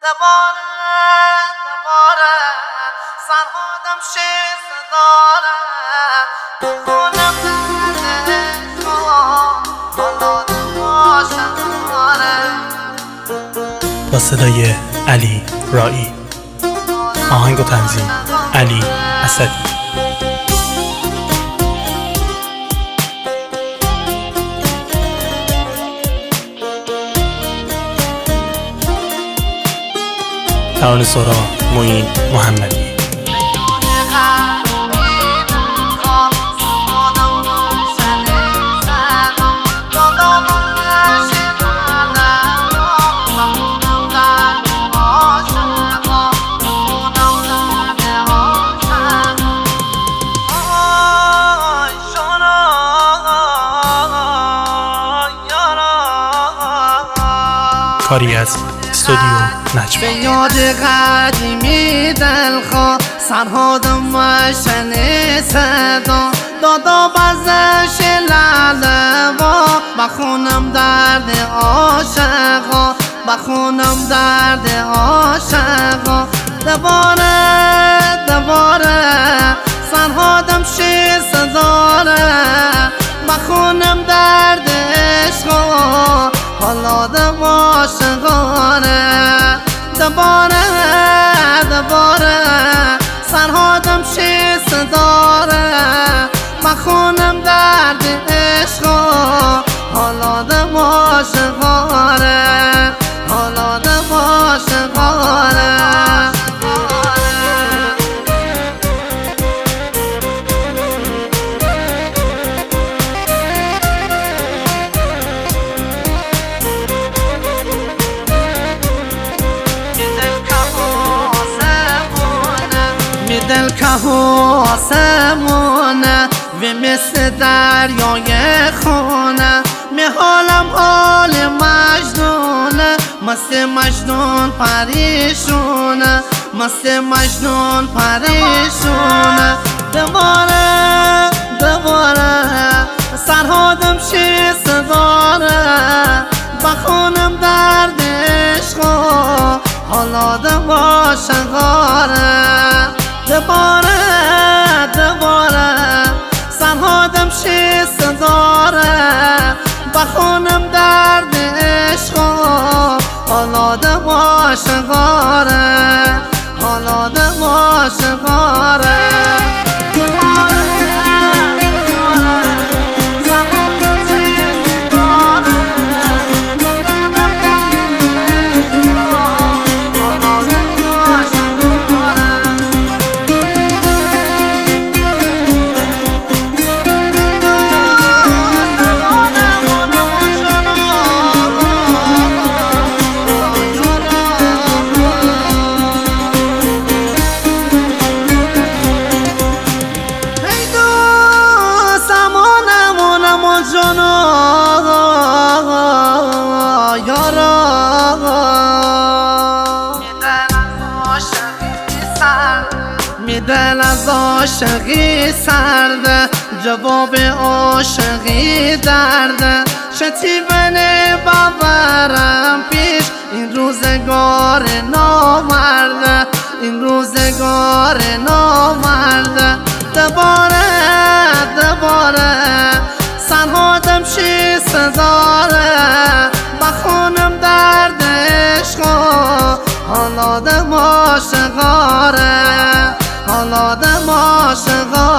دوباره سرهادم شیست داره بخونم درد حالا باشم با صدای علی رائی، آهنگ و تنظیم علی اسدی. ترانه سرا معین محمدی. کاری از استودیو نجم. به یاد قدیمی دلخواه سرهادم و شنه صدا دادا بزش لعلوا بخونم درد عاشقا بخونم درد عاشقا دوباره سرهادم شیست داره بخونم درد عشقا حالا عاشقانه دوباره سرهادم شیست داره بخونم درد عشقا حالا عاشقانه حالا عاشقانه دل که آسمونه و مثل دریای خونه می حالم حال مجنونه مست مجنون پریشونه مست مجنون پریشونه دوباره سرهادم شیست داره بخونم درد عشقا حالا عاشقانه دوباره سرهادم شیست داره بخونم درد عشقا حالا عاشقانه حالا عاشقانه دل از عاشقی سرده جواب عاشقی درده شتیبن باورم پیش این روزگار نامرده این روزگار نامرده دوباره سرهادم شیست داره بخونم درد عشقا حالا عاشقانه حالا عاشقانه